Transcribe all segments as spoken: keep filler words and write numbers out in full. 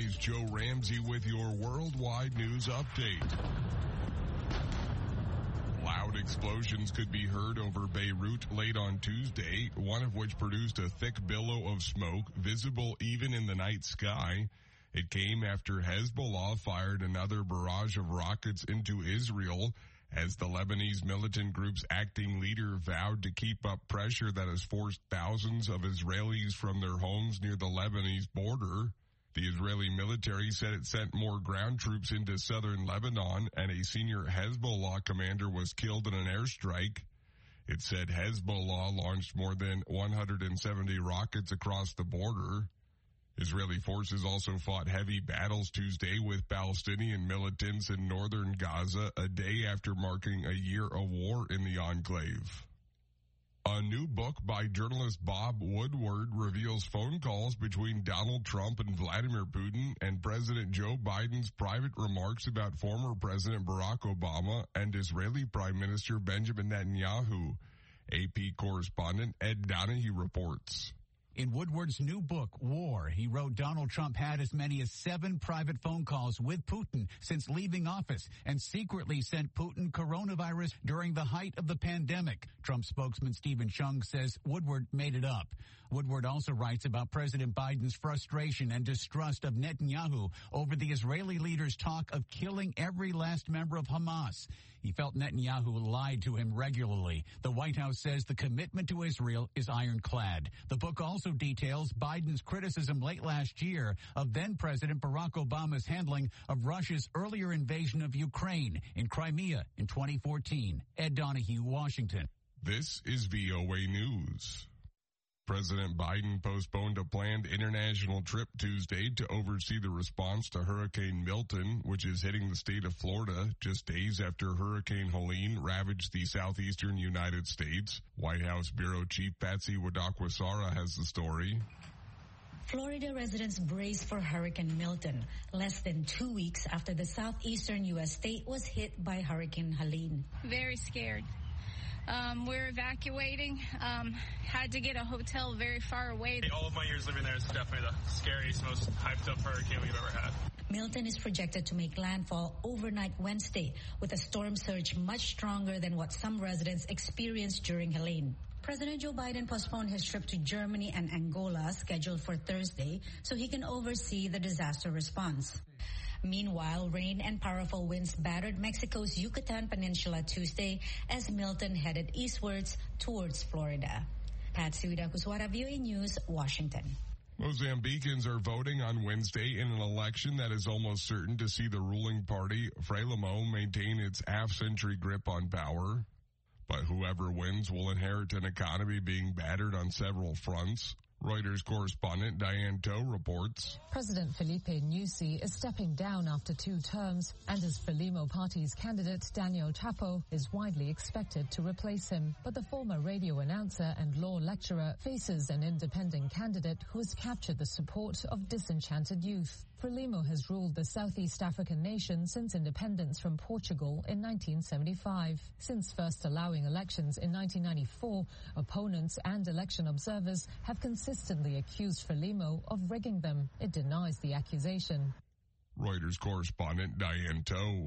Ay's Joe Ramsey with your worldwide news update. Loud explosions could be heard over Beirut late on Tuesday, one of which produced a thick billow of smoke visible even in the night sky. It came after Hezbollah fired another barrage of rockets into Israel as the Lebanese militant group's acting leader vowed to keep up pressure that has forced thousands of Israelis from their homes near the Lebanese border. The Israeli military said it sent more ground troops into southern Lebanon, and a senior Hezbollah commander was killed in an airstrike. It said Hezbollah launched more than one hundred seventy rockets across the border. Israeli forces also fought heavy battles Tuesday with Palestinian militants in northern Gaza, a day after marking a year of war in the enclave. A new book by journalist Bob Woodward reveals phone calls between Donald Trump and Vladimir Putin and President Joe Biden's private remarks about former President Barack Obama and Israeli Prime Minister Benjamin Netanyahu. A P correspondent Ed Donahue reports. In Woodward's new book, War, he wrote Donald Trump had as many as seven private phone calls with Putin since leaving office and secretly sent Putin coronavirus during the height of the pandemic. Trump spokesman Stephen Chung says Woodward made it up. Woodward also writes about President Biden's frustration and distrust of Netanyahu over the Israeli leader's talk of killing every last member of Hamas. He felt Netanyahu lied to him regularly. The White House says the commitment to Israel is ironclad. The book also details Biden's criticism late last year of then-President Barack Obama's handling of Russia's earlier invasion of Ukraine in Crimea in twenty fourteen. Ed Donahue, Washington. This is V O A News. President Biden postponed a planned international trip Tuesday to oversee the response to Hurricane Milton, which is hitting the state of Florida just days after Hurricane Helene ravaged the southeastern United States. White House Bureau Chief Patsy Widakwasara has the story. Florida residents brace for Hurricane Milton, less than two weeks after the southeastern U S state was hit by Hurricane Helene. Very scared. Um, we're evacuating, um, had to get a hotel very far away. All of my years living there is definitely the scariest, most hyped up hurricane we've ever had. Milton is projected to make landfall overnight Wednesday with a storm surge much stronger than what some residents experienced during Helene. President Joe Biden postponed his trip to Germany and Angola scheduled for Thursday so he can oversee the disaster response. Meanwhile, rain and powerful winds battered Mexico's Yucatan Peninsula Tuesday as Milton headed eastwards towards Florida. Patsy Widakuswara, V O A News, Washington. Mozambicans are voting on Wednesday in an election that is almost certain to see the ruling party, Frelimo, maintain its half-century grip on power. But whoever wins will inherit an economy being battered on several fronts. Reuters correspondent Diane Toe reports. President Felipe Nyusi is stepping down after two terms, and his Frelimo party's candidate Daniel Chapo is widely expected to replace him. But the former radio announcer and law lecturer faces an independent candidate who has captured the support of disenchanted youth. Frelimo has ruled the Southeast African nation since independence from Portugal in nineteen seventy-five. Since first allowing elections in nineteen ninety-four, opponents and election observers have consistently accused Frelimo of rigging them. It denies the accusation. Reuters correspondent Diane Toe.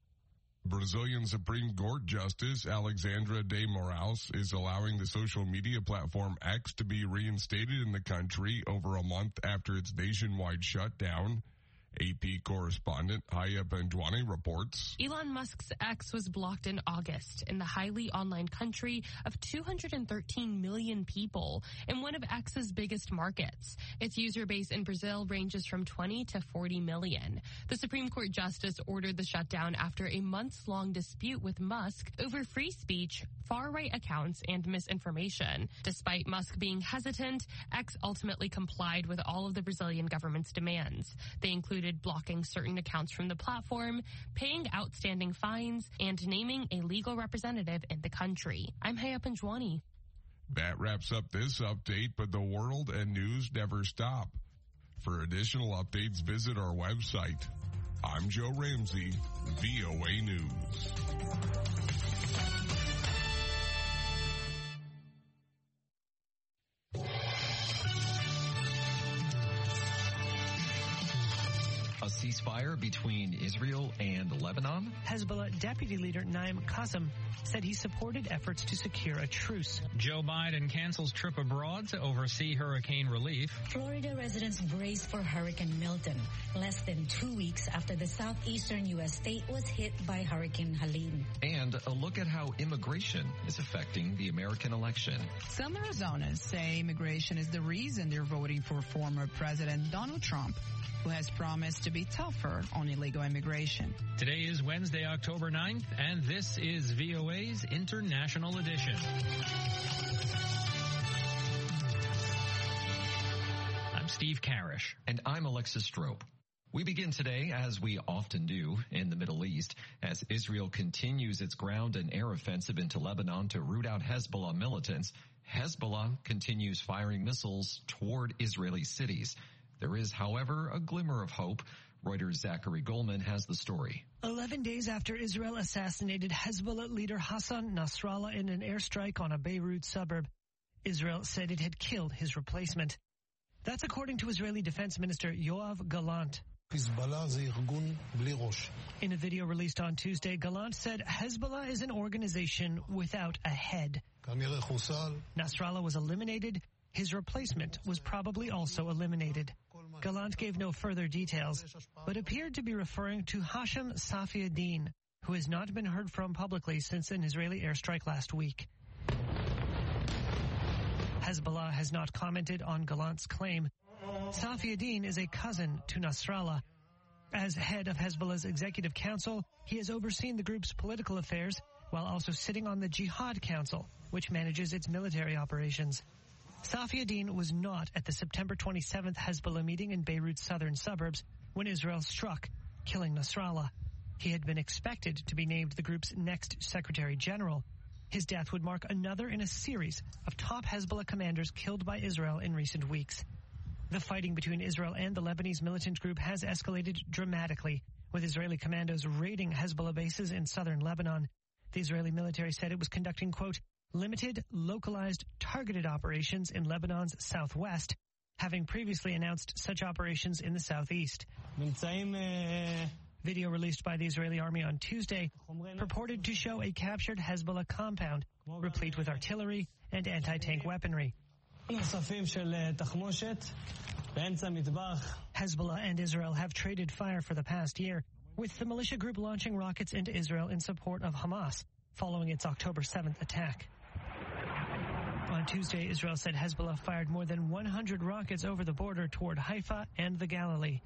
Brazilian Supreme Court Justice Alexandra de Moraes is allowing the social media platform X to be reinstated in the country over a month after its nationwide shutdown. A P correspondent Haya Pendwani reports. Elon Musk's X was blocked in August in the highly online country of two hundred thirteen million people in one of X's biggest markets. Its user base in Brazil ranges from twenty to forty million. The Supreme Court justice ordered the shutdown after a months-long dispute with Musk over free speech, far-right accounts, and misinformation. Despite Musk being hesitant, X ultimately complied with all of the Brazilian government's demands. They included blocking certain accounts from the platform, paying outstanding fines, and naming a legal representative in the country. I'm Haya Panjwani. That wraps up this update, but the world and news never stop. For additional updates, visit our website. I'm Joe Ramsey, V O A News. ceasefire between Israel and Lebanon? Hezbollah Deputy Leader Naim Qassem said he supported efforts to secure a truce. Joe Biden cancels trip abroad to oversee hurricane relief. Florida residents brace for Hurricane Milton, less than two weeks after the southeastern U S state was hit by Hurricane Helene. And a look at how immigration is affecting the American election. Some Arizonans say immigration is the reason they're voting for former President Donald Trump, who has promised to be tougher on illegal immigration. Today is Wednesday, October ninth, and this is V O A's International Edition. I'm Steve Karish. And I'm Alexis Strope. We begin today, as we often do, in the Middle East, as Israel continues its ground and air offensive into Lebanon to root out Hezbollah militants. Hezbollah continues firing missiles toward Israeli cities. There is, however, a glimmer of hope. Reuters' Zachary Goldman has the story. Eleven days after Israel assassinated Hezbollah leader Hassan Nasrallah in an airstrike on a Beirut suburb, Israel said it had killed his replacement. That's according to Israeli Defense Minister Yoav Gallant. In a video released on Tuesday, Gallant said Hezbollah is an organization without a head. Nasrallah was eliminated. His replacement was probably also eliminated. Gallant gave no further details, but appeared to be referring to Hashem Safiuddin, who has not been heard from publicly since an Israeli airstrike last week. Hezbollah has not commented on Gallant's claim. Safiuddin is a cousin to Nasrallah. As head of Hezbollah's executive council, he has overseen the group's political affairs while also sitting on the Jihad Council, which manages its military operations. Safiuddin was not at the September twenty-seventh Hezbollah meeting in Beirut's southern suburbs when Israel struck, killing Nasrallah. He had been expected to be named the group's next Secretary General. His death would mark another in a series of top Hezbollah commanders killed by Israel in recent weeks. The fighting between Israel and the Lebanese militant group has escalated dramatically, with Israeli commandos raiding Hezbollah bases in southern Lebanon. The Israeli military said it was conducting, quote, limited, localized, targeted operations in Lebanon's southwest, having previously announced such operations in the southeast. Video released by the Israeli army on Tuesday purported to show a captured Hezbollah compound, replete with artillery and anti-tank weaponry. Hezbollah and Israel have traded fire for the past year, with the militia group launching rockets into Israel in support of Hamas, following its October seventh attack. On Tuesday, Israel said Hezbollah fired more than one hundred rockets over the border toward Haifa and the Galilee.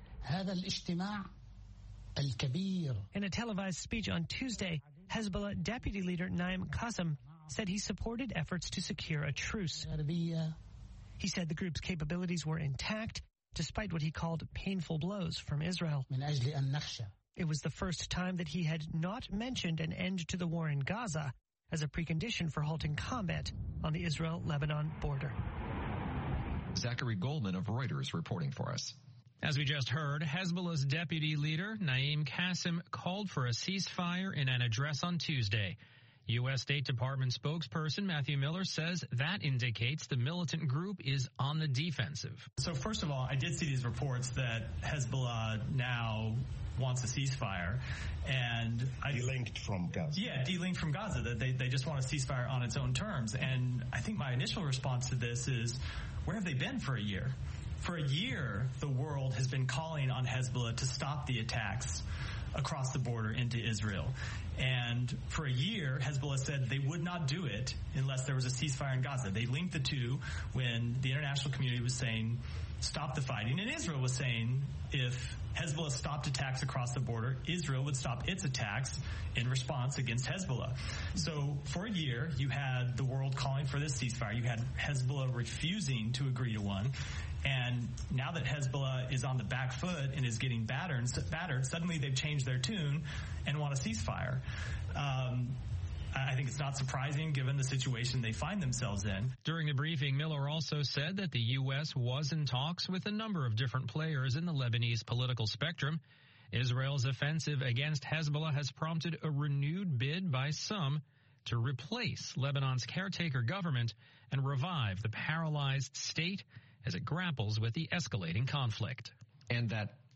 In a televised speech on Tuesday, Hezbollah Deputy Leader Naim Qassem said he supported efforts to secure a truce. He said the group's capabilities were intact, despite what he called painful blows from Israel. It was the first time that he had not mentioned an end to the war in Gaza as a precondition for halting combat on the Israel-Lebanon border. Zachary Goldman of Reuters reporting for us. As we just heard, Hezbollah's deputy leader, Naim Qassem, called for a ceasefire in an address on Tuesday. U S State Department spokesperson Matthew Miller says that indicates the militant group is on the defensive. So first of all, I did see these reports that Hezbollah now wants a ceasefire, and I delinked from Gaza. Yeah, delinked from Gaza. That they they just want a ceasefire on its own terms. And I think my initial response to this is, where have they been for a year? For a year, the world has been calling on Hezbollah to stop the attacks across the border into Israel. And for a year, Hezbollah said they would not do it unless there was a ceasefire in Gaza. They linked the two when the international community was saying, stop the fighting. And Israel was saying, if Hezbollah stopped attacks across the border, Israel would stop its attacks in response against Hezbollah. So for a year, you had the world calling for this ceasefire. You had Hezbollah refusing to agree to one. And now that Hezbollah is on the back foot and is getting battered, battered suddenly they've changed their tune and want a ceasefire. Um, I think it's not surprising given the situation they find themselves in. During the briefing, Miller also said that the U S was in talks with a number of different players in the Lebanese political spectrum. Israel's offensive against Hezbollah has prompted a renewed bid by some to replace Lebanon's caretaker government and revive the paralyzed state as it grapples with the escalating conflict. And that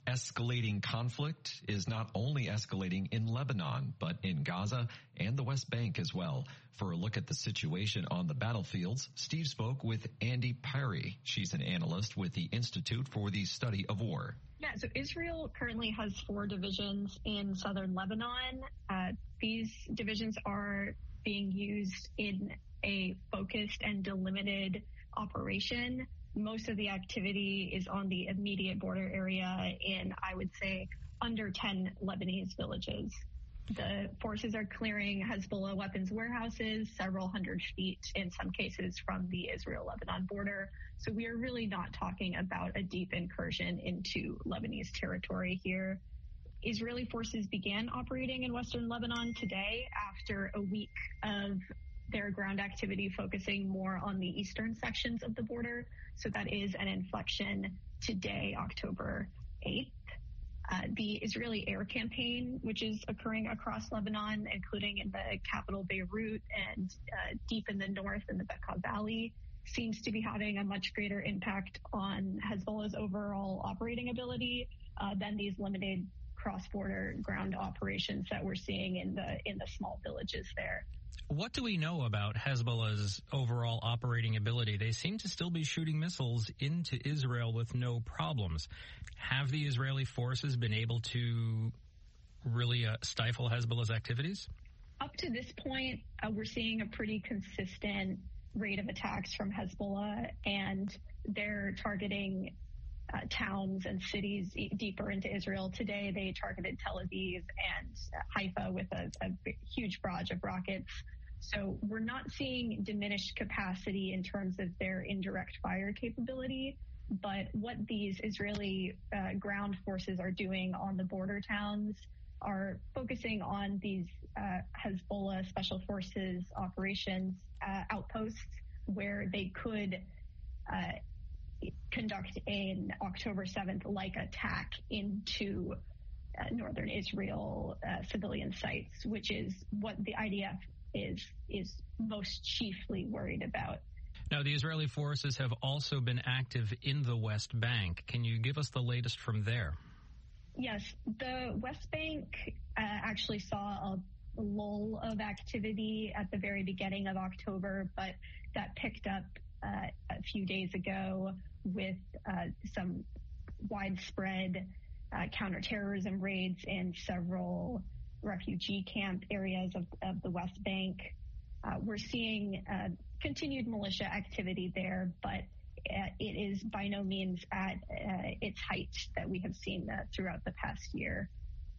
Escalating conflict is not only escalating in Lebanon, but in Gaza and the West Bank as well. For a look at the situation on the battlefields, Steve spoke with Andy Parry. She's an analyst with the Institute for the Study of War. Yeah, so Israel currently has four divisions in southern Lebanon. Uh, these divisions are being used in a focused and delimited operation. Most of the activity is on the immediate border area in, I would say, under ten Lebanese villages. The forces are clearing Hezbollah weapons warehouses several hundred feet, in some cases, from the Israel-Lebanon border. So we are really not talking about a deep incursion into Lebanese territory here. Israeli forces began operating in western Lebanon today after a week of their ground activity focusing more on the eastern sections of the border. So that is an inflection today, October eighth. Uh, the Israeli air campaign, which is occurring across Lebanon, including in the capital Beirut and uh, deep in the north in the Bekaa Valley, seems to be having a much greater impact on Hezbollah's overall operating ability uh, than these limited cross-border ground operations that we're seeing in the in the small villages there. What do we know about Hezbollah's overall operating ability? They seem to still be shooting missiles into Israel with no problems. Have the Israeli forces been able to really uh, stifle Hezbollah's activities? Up to this point, uh, we're seeing a pretty consistent rate of attacks from Hezbollah, and they're targeting uh, towns and cities e- deeper into Israel. Today, they targeted Tel Aviv and uh, Haifa with a, a huge barrage of rockets. So we're not seeing diminished capacity in terms of their indirect fire capability, but what these Israeli uh, ground forces are doing on the border towns are focusing on these uh, Hezbollah Special Forces operations uh, outposts where they could uh, conduct an October seventh-like attack into uh, northern Israel uh, civilian sites, which is what the I D F is is most chiefly worried about. Now, the Israeli forces have also been active in the West Bank. Can you give us the latest from there? Yes, the West Bank uh, actually saw a lull of activity at the very beginning of October, but that picked up uh, a few days ago with uh, some widespread uh, counterterrorism raids in several refugee camp areas of, of the West Bank. Uh, we're seeing uh, continued militia activity there, but uh, it is by no means at uh, its height that we have seen uh, throughout the past year.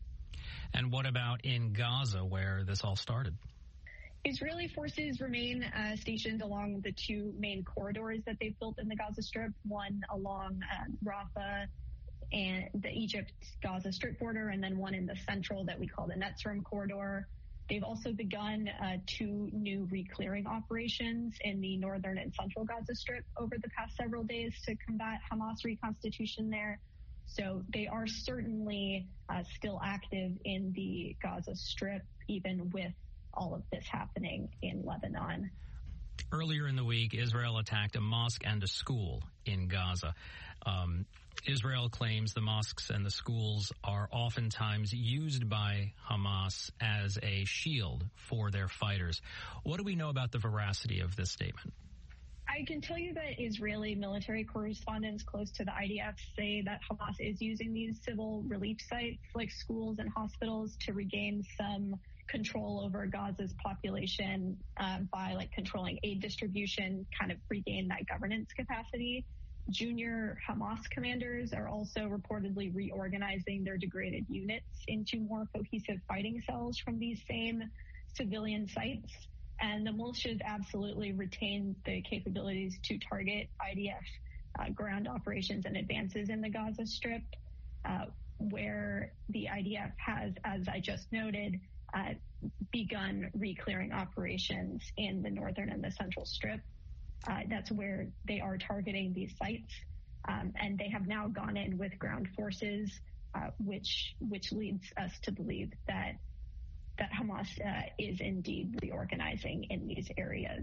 And what about in Gaza, where this all started? Israeli forces remain uh, stationed along the two main corridors that they've built in the Gaza Strip, one along uh, Rafah and the Egypt-Gaza Strip border, and then one in the central that we call the Netzarim corridor. They've also begun uh, two new re-clearing operations in the northern and central Gaza Strip over the past several days to combat Hamas reconstitution there. So they are certainly uh, still active in the Gaza Strip, even with all of this happening in Lebanon. Earlier in the week, Israel attacked a mosque and a school in Gaza. Um, Israel claims the mosques and the schools are oftentimes used by Hamas as a shield for their fighters. What do we know about the veracity of this statement? I can tell you that Israeli military correspondents close to the I D F say that Hamas is using these civil relief sites like schools and hospitals to regain some control over Gaza's population uh, by like controlling aid distribution, kind of regain that governance capacity. Junior Hamas commanders are also reportedly reorganizing their degraded units into more cohesive fighting cells from these same civilian sites. And the militias absolutely retain the capabilities to target I D F uh, ground operations and advances in the Gaza Strip, uh, where the I D F has, as I just noted, uh, begun re-clearing operations in the northern and the central strip. Uh, that's where they are targeting these sites. Um, and they have now gone in with ground forces, uh, which which leads us to believe that that Hamas uh, is indeed reorganizing in these areas.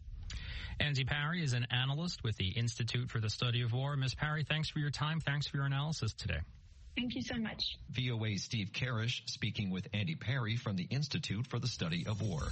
Andy Parry is an analyst with the Institute for the Study of War. Miz Parry, thanks for your time. Thanks for your analysis today. Thank you so much. V O A's Steve Karish speaking with Andy Perry from the Institute for the Study of War.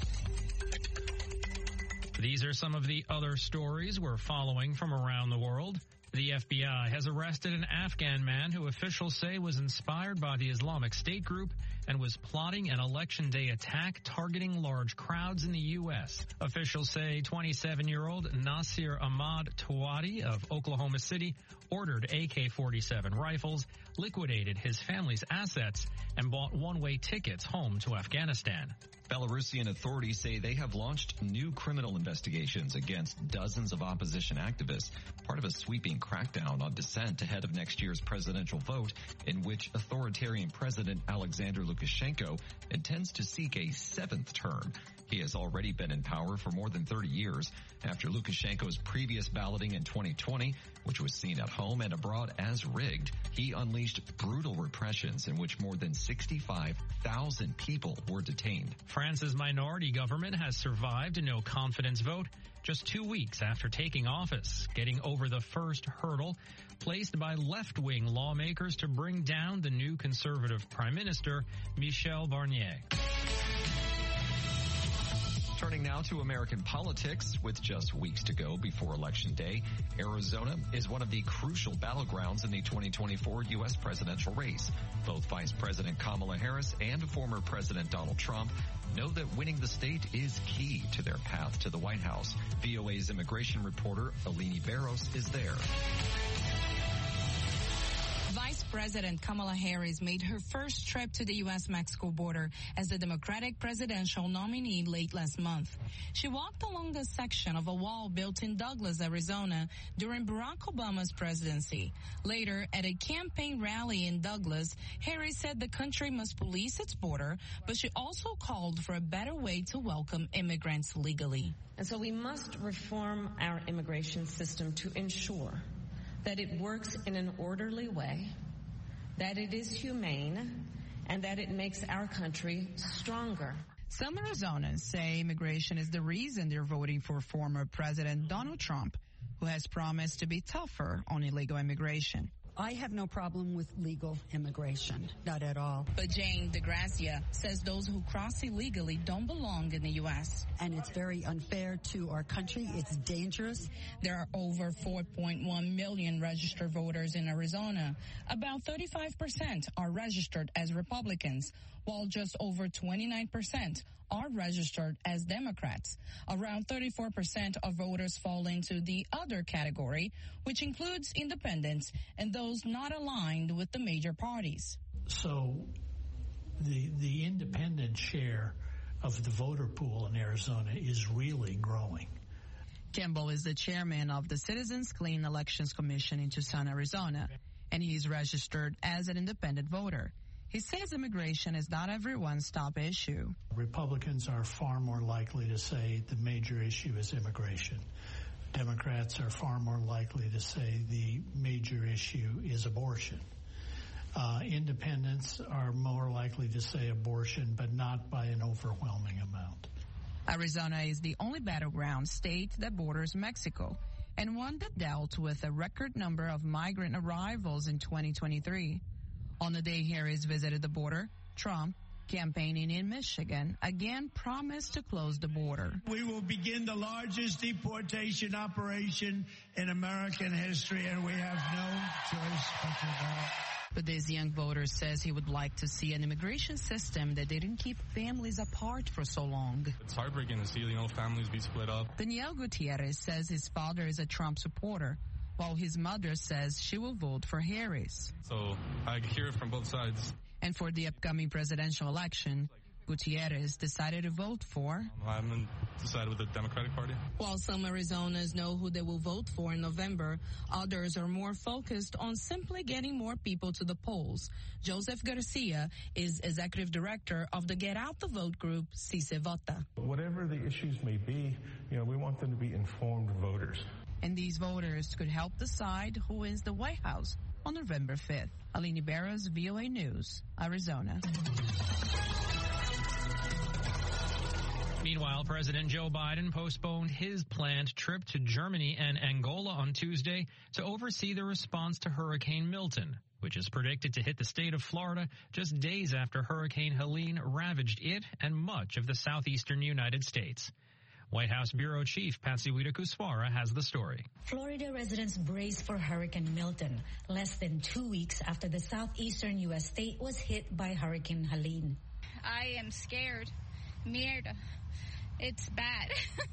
These are some of the other stories we're following from around the world. The F B I has arrested an Afghan man who officials say was inspired by the Islamic State group and was plotting an election day attack targeting large crowds in the U S. Officials say twenty-seven-year-old Nasir Ahmad Tawadi of Oklahoma City ordered A K forty-seven rifles, liquidated his family's assets, and bought one-way tickets home to Afghanistan. Belarusian authorities say they have launched new criminal investigations against dozens of opposition activists, part of a sweeping crackdown on dissent ahead of next year's presidential vote in which authoritarian President Alexander Lukashenko intends to seek a seventh term. He has already been in power for more than thirty years after Lukashenko's previous balloting in twenty twenty, which was seen at home and abroad as rigged. He unleashed brutal repressions in which more than sixty-five thousand people were detained. France's minority government has survived a no-confidence vote just two weeks after taking office, getting over the first hurdle placed by left-wing lawmakers to bring down the new conservative prime minister, Michel Barnier. Turning now to American politics, with just weeks to go before Election Day, Arizona is one of the crucial battlegrounds in the twenty twenty-four U S presidential race. Both Vice President Kamala Harris and former President Donald Trump know that winning the state is key to their path to the White House. V O A's immigration reporter Alini Barros is there. Vice President Kamala Harris made her first trip to the U S Mexico border as the Democratic presidential nominee late last month. She walked along the section of a wall built in Douglas, Arizona during Barack Obama's presidency. Later, at a campaign rally in Douglas, Harris said the country must police its border, but she also called for a better way to welcome immigrants legally. And so we must reform our immigration system to ensure that it works in an orderly way, that it is humane, and that it makes our country stronger. Some Arizonans say immigration is the reason they're voting for former President Donald Trump, who has promised to be tougher on illegal immigration. I have no problem with legal immigration, not at all. But Jane DeGracia says those who cross illegally don't belong in the U S. And it's very unfair to our country. It's dangerous. There are over four point one million registered voters in Arizona. About thirty-five percent are registered as Republicans, while just over twenty-nine percent are registered as Democrats. Around thirty-four percent of voters fall into the other category, which includes independents and those not aligned with the major parties. So the the independent share of the voter pool in Arizona is really growing. Kimball is the chairman of the Citizens Clean Elections Commission in Tucson, Arizona, and he is registered as an independent voter. He says immigration is not everyone's top issue. Republicans are far more likely to say the major issue is immigration. Democrats are far more likely to say the major issue is abortion. Uh, independents are more likely to say abortion, but not by an overwhelming amount. Arizona is the only battleground state that borders Mexico, and one that dealt with a record number of migrant arrivals in twenty twenty-three. On the day Harris visited the border, Trump, campaigning in Michigan, again promised to close the border. We will begin the largest deportation operation in American history, and we have no choice but to do that. But this young voter says he would like to see an immigration system that didn't keep families apart for so long. It's heartbreaking to see, you know, families be split up. Daniel Gutierrez says his father is a Trump supporter, while his mother says she will vote for Harris. So I hear it from both sides. And for the upcoming presidential election, Gutierrez decided to vote for. I haven't decided with the Democratic Party. While some Arizonans know who they will vote for in November, others are more focused on simply getting more people to the polls. Joseph Garcia is executive director of the Get Out the Vote group, Si Se Vota. Whatever the issues may be, you know, we want them to be informed voters. And these voters could help decide who wins the White House on November fifth. Alini Barros, V O A News, Arizona. Meanwhile, President Joe Biden postponed his planned trip to Germany and Angola on Tuesday to oversee the response to Hurricane Milton, which which is predicted to hit the state of Florida just days after Hurricane Helene ravaged it and much of the southeastern United States. White House Bureau Chief Patsy Widakuswara has the story. Florida residents brace for Hurricane Milton, less than two weeks after the southeastern U S state was hit by Hurricane Helene. I am scared. Mierda. It's bad.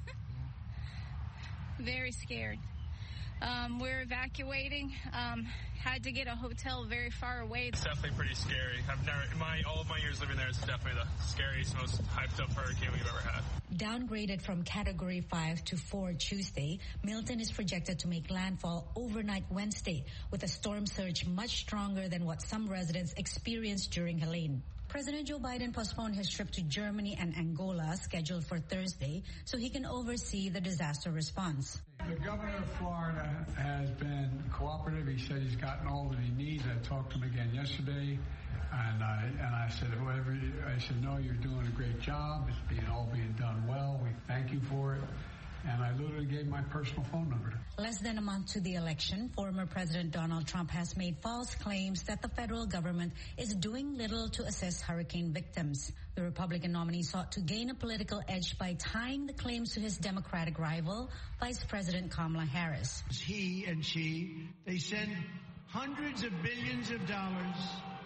Very scared. Um, we're evacuating. Um, had to get a hotel very far away. It's definitely pretty scary. I've never, in my all of my years living there, it's definitely the scariest, most hyped up hurricane we've ever had. Downgraded from Category five to four Tuesday, Milton is projected to make landfall overnight Wednesday, with a storm surge much stronger than what some residents experienced during Helene. President Joe Biden postponed his trip to Germany and Angola, scheduled for Thursday, so he can oversee the disaster response. The governor of Florida has been cooperative. He said he's gotten all that he needs. I talked to him again yesterday, and I and I said, whatever. I said, no, you're doing a great job. It's being all being done well. We thank you for it. And I literally gave my personal phone number to him. Less than a month to the election, former President Donald Trump has made false claims that the federal government is doing little to assist hurricane victims. The Republican nominee sought to gain a political edge by tying the claims to his Democratic rival, Vice President Kamala Harris. He and she, they send hundreds of billions of dollars.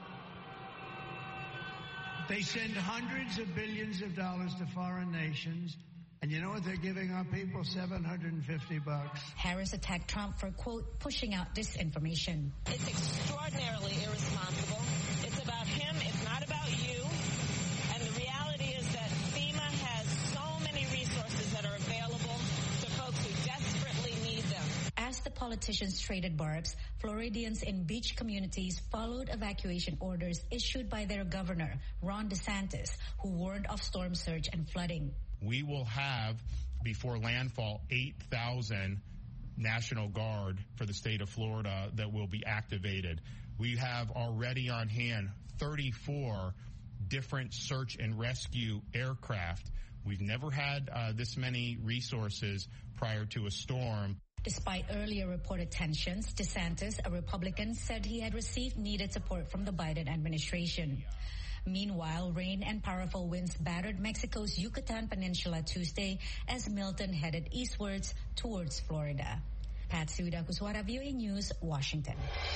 They send hundreds of billions of dollars to foreign nations. And you know what they're giving our people? seven hundred fifty bucks. Harris attacked Trump for, quote, pushing out disinformation. It's extraordinarily irresponsible. It's about him. It's not about you. And the reality is that FEMA has so many resources that are available to folks who desperately need them. As the politicians traded barbs, Floridians in beach communities followed evacuation orders issued by their governor, Ron DeSantis, who warned of storm surge and flooding. We will have, before landfall, eight thousand National Guard for the state of Florida that will be activated. We have already on hand thirty-four different search and rescue aircraft. We've never had uh, this many resources prior to a storm. Despite earlier reported tensions, DeSantis, a Republican, said he had received needed support from the Biden administration. Meanwhile, rain and powerful winds battered Mexico's Yucatan Peninsula Tuesday as Milton headed eastwards towards Florida. Patsy Widakuswara, V O A News, Washington.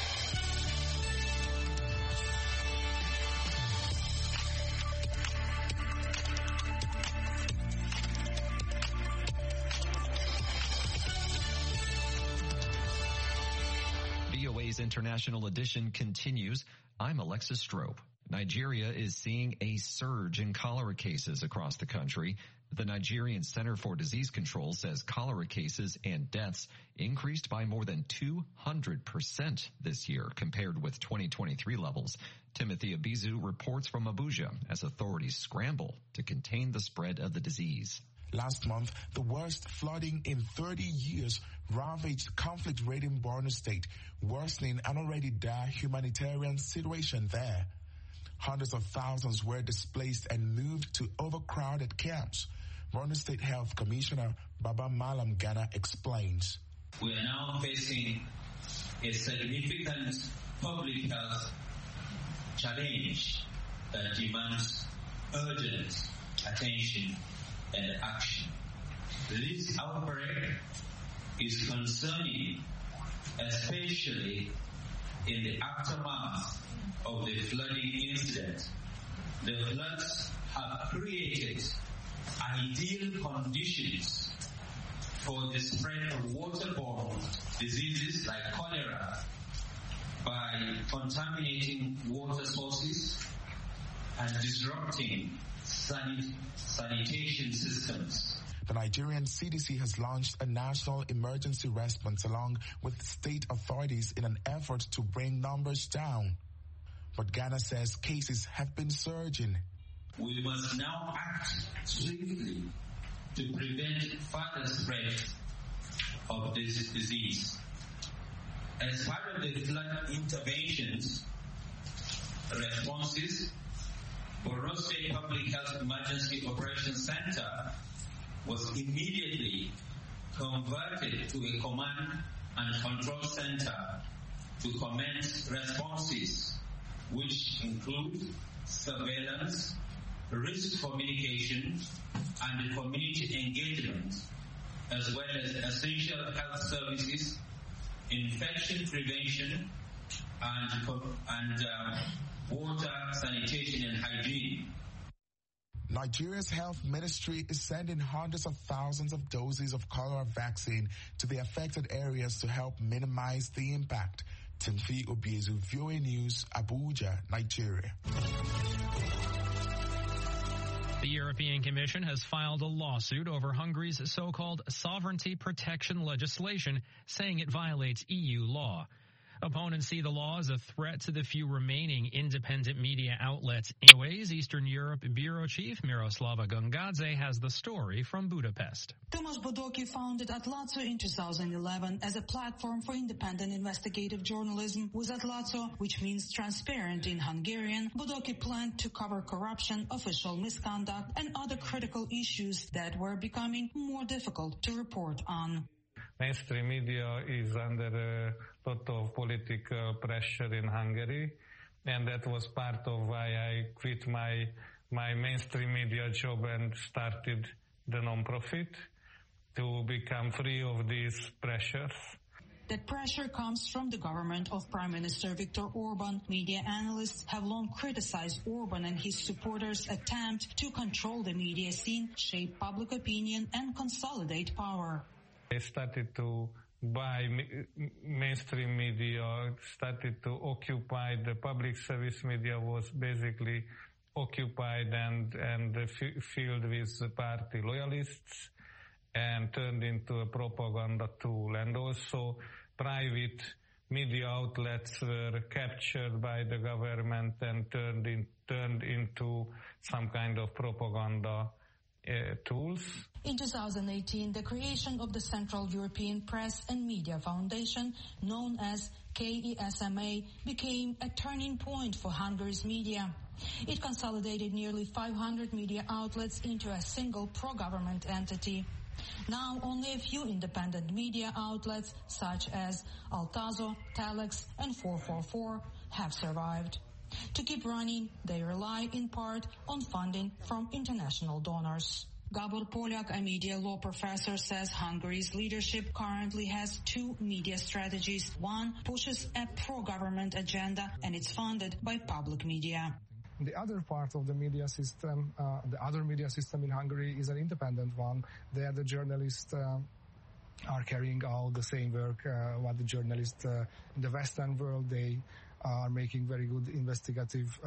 V O A's International Edition continues. I'm Alexis Strope. Nigeria is seeing a surge in cholera cases across the country. The Nigerian Center for Disease Control says cholera cases and deaths increased by more than two hundred percent this year compared with twenty twenty-three levels. Timothy Abizu reports from Abuja as authorities scramble to contain the spread of the disease. Last month, the worst flooding in thirty years ravaged conflict-ridden Borno State, worsening an already dire humanitarian situation there. Hundreds of thousands were displaced and moved to overcrowded camps. Borno State Health Commissioner Baba Malam Gana explains. We are now facing a significant public health challenge that demands urgent attention and action. This outbreak is concerning, especially in the aftermath of the flooding incident. The floods have created ideal conditions for the spread of waterborne diseases like cholera by contaminating water sources and disrupting sanit- sanitation systems. The Nigerian C D C has launched a national emergency response along with state authorities in an effort to bring numbers down. But Ghana says cases have been surging. We must now act swiftly to prevent further spread of this disease. As part of the flood interventions responses, Borno State Public Health Emergency Operations Center was immediately converted to a command and control center to commence responses, which include surveillance, risk communication, and community engagement, as well as essential health services, infection prevention, and, and uh, water, sanitation, and hygiene. Nigeria's health ministry is sending hundreds of thousands of doses of cholera vaccine to the affected areas to help minimize the impact. Timfi Obiezu, V O A News, Abuja, Nigeria. The European Commission has filed a lawsuit over Hungary's so-called sovereignty protection legislation, saying it violates E U law. Opponents see the law as a threat to the few remaining independent media outlets. Anyways, Eastern Europe Bureau Chief Miroslava Gongadze has the story from Budapest. Tomasz Bodoki founded Atlazo in two thousand eleven as a platform for independent investigative journalism. With Atlazo, which means transparent in Hungarian, Bodoki planned to cover corruption, official misconduct, and other critical issues that were becoming more difficult to report on. Mainstream media is under a lot of political pressure in Hungary, and that was part of why I quit my my mainstream media job and started the non-profit to become free of these pressures. That pressure comes from the government of Prime Minister Viktor Orban. Media analysts have long criticized Orban and his supporters' attempt to control the media scene, shape public opinion, and consolidate power. They started to buy mainstream media, started to occupy the public service media was basically occupied and, and filled with party loyalists and turned into a propaganda tool. And also private media outlets were captured by the government and turned, in, turned into some kind of propaganda Uh, tools. In two thousand eighteen, the creation of the Central European Press and Media Foundation, known as K E S M A, became a turning point for Hungary's media. It consolidated nearly five hundred media outlets into a single pro-government entity. Now only a few independent media outlets, such as Altazo, Telex, and four four four, have survived. To keep running, they rely in part on funding from international donors. Gabor Polyak, a media law professor, says Hungary's leadership currently has two media strategies. One pushes a pro-government agenda, and it's funded by public media. The other part of the media system, uh, the other media system in Hungary is an independent one. There the journalists uh, are carrying out the same work uh, what the journalists uh, in the Western world. They are making very good investigative uh,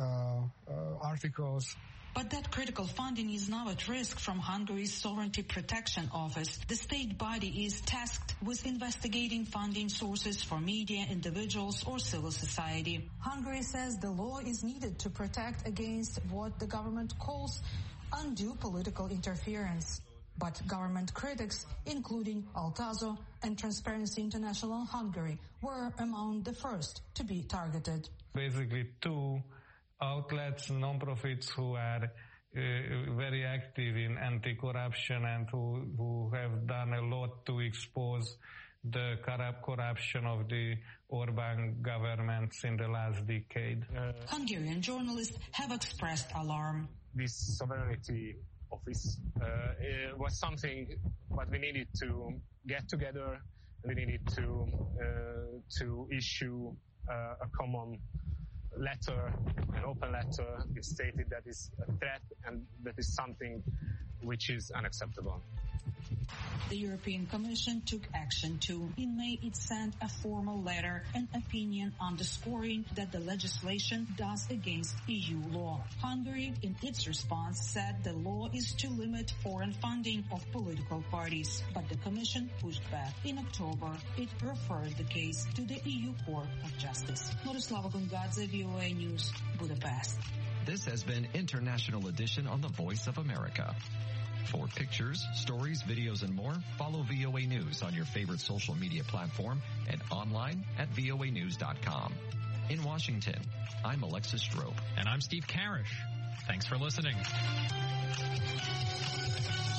uh, articles. But that critical funding is now at risk from Hungary's Sovereignty Protection Office. The state body is tasked with investigating funding sources for media, individuals, or civil society. Hungary says the law is needed to protect against what the government calls undue political interference. But government critics, including Altazo and Transparency International Hungary, were among the first to be targeted. Basically two outlets, non-profits who are uh, very active in anti-corruption and who, who have done a lot to expose the corrupt corruption of the Orban governments in the last decade. Uh, Hungarian journalists have expressed alarm. This sovereignty office uh, it was something what we needed to get together. We needed to uh, to issue uh, a common letter, an open letter. It stated that is a threat and that is something which is unacceptable. The European Commission took action too. In May, it sent a formal letter and opinion underscoring that the legislation does against E U law. Hungary, in its response, said the law is to limit foreign funding of political parties. But the Commission pushed back. In October, it referred the case to the E U Court of Justice. Miroslava Gongadze, V O A News, Budapest. This has been International Edition on the Voice of America. For pictures, stories, videos, and more, follow V O A News on your favorite social media platform and online at V O A news dot com. In Washington, I'm Alexis Strope. And I'm Steve Karish. Thanks for listening.